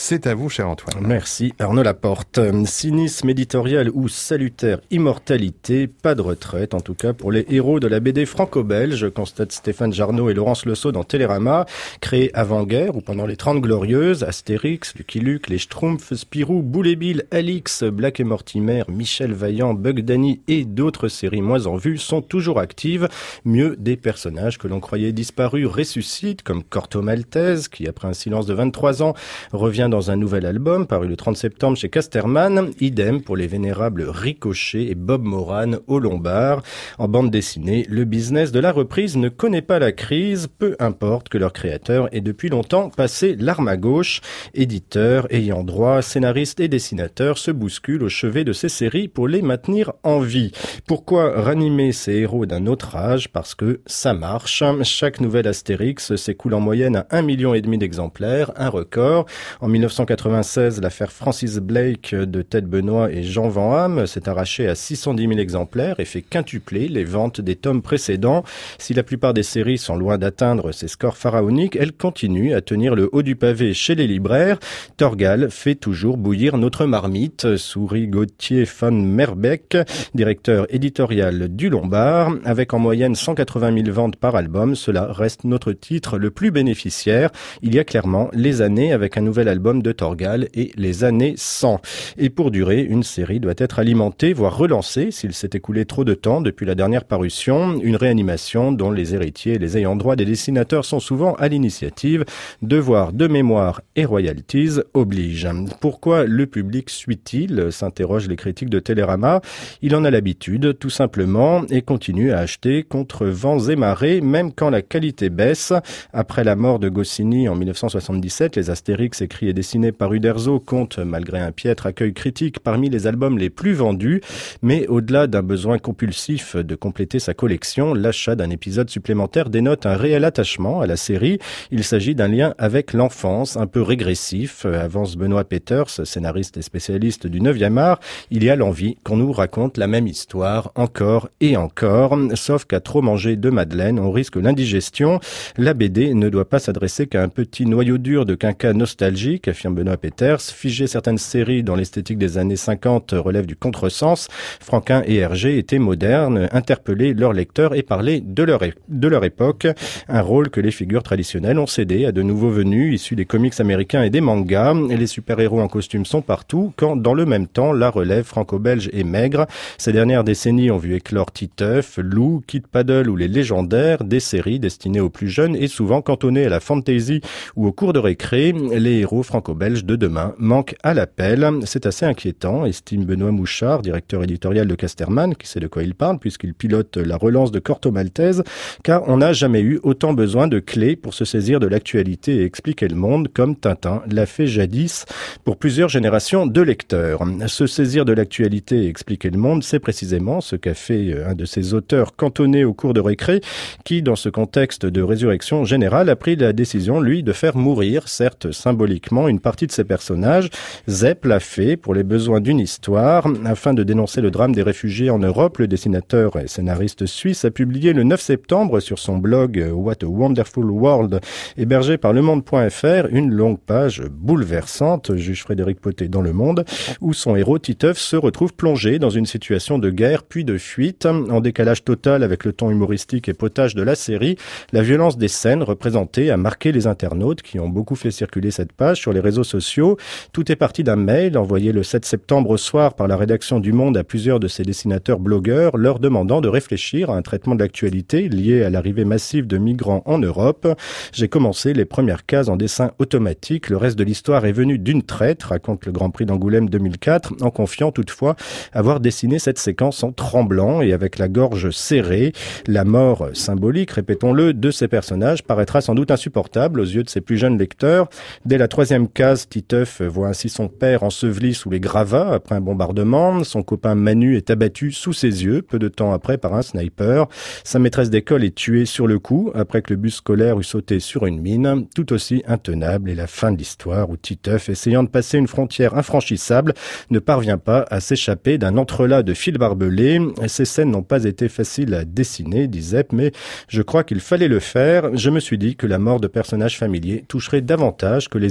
C'est à vous, cher Antoine. Merci Arnaud Laporte. Cynisme éditorial ou salutaire immortalité, pas de retraite en tout cas pour les héros de la BD franco-belge, constate Stéphane Jarnot et Laurence Lesault dans Télérama. Créés avant-guerre ou pendant les 30 glorieuses, Astérix, Lucky Luke, les Schtroumpfs, Spirou, Boule et Bill, Alix, Black et Mortimer, Michel Vaillant, Bug Danny et d'autres séries moins en vue sont toujours actives. Mieux, des personnages que l'on croyait disparus ressuscitent, comme Corto Maltese, qui après un silence de 23 ans revient dans un nouvel album paru le 30 septembre chez Casterman. Idem pour les vénérables Ricochet et Bob Moran au Lombard. En bande dessinée, le business de la reprise ne connaît pas la crise, peu importe que leur créateur ait depuis longtemps passé l'arme à gauche. Éditeurs, ayant droit, scénaristes et dessinateurs se bousculent au chevet de ces séries pour les maintenir en vie. Pourquoi ranimer ces héros d'un autre âge? Parce que ça marche. Chaque nouvel Astérix s'écoule en moyenne à 1,5 million d'exemplaires, un record. En 1996, l'affaire Francis Blake de Ted Benoît et Jean Van Hamme s'est arrachée à 610 000 exemplaires et fait quintupler les ventes des tomes précédents. Si la plupart des séries sont loin d'atteindre ces scores pharaoniques, elles continuent à tenir le haut du pavé chez les libraires. Torgal fait toujours bouillir notre marmite, sourit Gauthier van Merbeek, directeur éditorial du Lombard. Avec en moyenne 180 000 ventes par album, cela reste notre titre le plus bénéficiaire. Il y a clairement les années avec un nouvel album de Torgal et les années 100. Et pour durer, une série doit être alimentée, voire relancée s'il s'est écoulé trop de temps depuis la dernière parution. Une réanimation dont les héritiers et les ayants droit des dessinateurs sont souvent à l'initiative. Devoir de mémoire et royalties oblige. Pourquoi le public suit-il? S'interrogent les critiques de Télérama. Il en a l'habitude, tout simplement, et continue à acheter contre vents et marées, même quand la qualité baisse. Après la mort de Goscinny en 1977, les Astérix écrits et dessinés par Uderzo comptent, malgré un piètre accueil critique, parmi les albums les plus vendus. Mais au-delà d'un besoin compulsif de compléter sa collection, l'achat d'un épisode supplémentaire dénote un réel attachement à la série. Il s'agit d'un lien avec l'enfance, un peu régressif, avance Benoît Peters, scénariste et spécialiste du 9e art. Il y a l'envie qu'on nous raconte la même histoire encore et encore, sauf qu'à trop manger de madeleine, on risque l'indigestion. La BD ne doit pas s'adresser qu'à un petit noyau dur de quinquas nostalgique, affirme Benoît Peters. Figer certaines séries dans l'esthétique des années 50 relève du contresens. Franquin et Hergé étaient modernes, interpellaient leurs lecteurs et parlaient de leur époque. Un rôle que les figures traditionnelles ont cédé à de nouveaux venus, issus des comics américains et des mangas. Les super-héros en costume sont partout, quand dans le même temps, la relève franco-belge est maigre. Ces dernières décennies ont vu éclore Titeuf, Lou, Kid Paddle ou les légendaires, des séries destinées aux plus jeunes et souvent cantonnées à la fantasy ou au cours de récré. Les héros franco-belges de demain manquent à l'appel. C'est assez inquiétant, estime Benoît Mouchard, directeur éditorial de Casterman, qui sait de quoi il parle puisqu'il pilote la relance de Corto Maltese, car on n'a jamais eu autant besoin de clés pour se saisir de l'actualité et expliquer le monde, comme Tintin l'a fait jadis pour plusieurs générations de lecteurs. Se saisir de l'actualité et expliquer le monde, c'est précisément ce qu'a fait un de ces auteurs cantonnés au cours de récré, qui, dans ce contexte de résurrection générale, a pris la décision, lui, de faire mourir, certes symboliquement, une partie de ses personnages. Zepp l'a fait pour les besoins d'une histoire. Afin de dénoncer le drame des réfugiés en Europe, le dessinateur et scénariste suisse a publié le 9 septembre sur son blog What a Wonderful World, hébergé par lemonde.fr, une longue page bouleversante, juge Frédéric Potet dans Le Monde, où son héros Titeuf se retrouve plongé dans une situation de guerre puis de fuite. En décalage total avec le ton humoristique et potage de la série, la violence des scènes représentées a marqué les internautes qui ont beaucoup fait circuler cette page sur les réseaux sociaux. Tout est parti d'un mail envoyé le 7 septembre au soir par la rédaction du Monde à plusieurs de ses dessinateurs blogueurs, leur demandant de réfléchir à un traitement de l'actualité lié à l'arrivée massive de migrants en Europe. J'ai commencé les premières cases en dessin automatique. Le reste de l'histoire est venu d'une traite, raconte le Grand Prix d'Angoulême 2004, en confiant toutefois avoir dessiné cette séquence en tremblant et avec la gorge serrée. La mort symbolique, répétons-le, de ces personnages paraîtra sans doute insupportable aux yeux de ses plus jeunes lecteurs. Dès la 3e case, Titeuf voit ainsi son père enseveli sous les gravats après un bombardement. Son copain Manu est abattu sous ses yeux, peu de temps après par un sniper. Sa maîtresse d'école est tuée sur le coup après que le bus scolaire eut sauté sur une mine. Tout aussi intenable est la fin de l'histoire où Titeuf, essayant de passer une frontière infranchissable, ne parvient pas à s'échapper d'un entrelac de fils barbelés. Ces scènes n'ont pas été faciles à dessiner, dit Zepp, mais je crois qu'il fallait le faire. Je me suis dit que la mort de personnages familiers toucherait davantage que les images de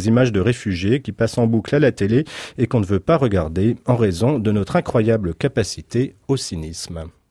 réfugiés qui passent en boucle à la télé et qu'on ne veut pas regarder en raison de notre incroyable capacité au cynisme.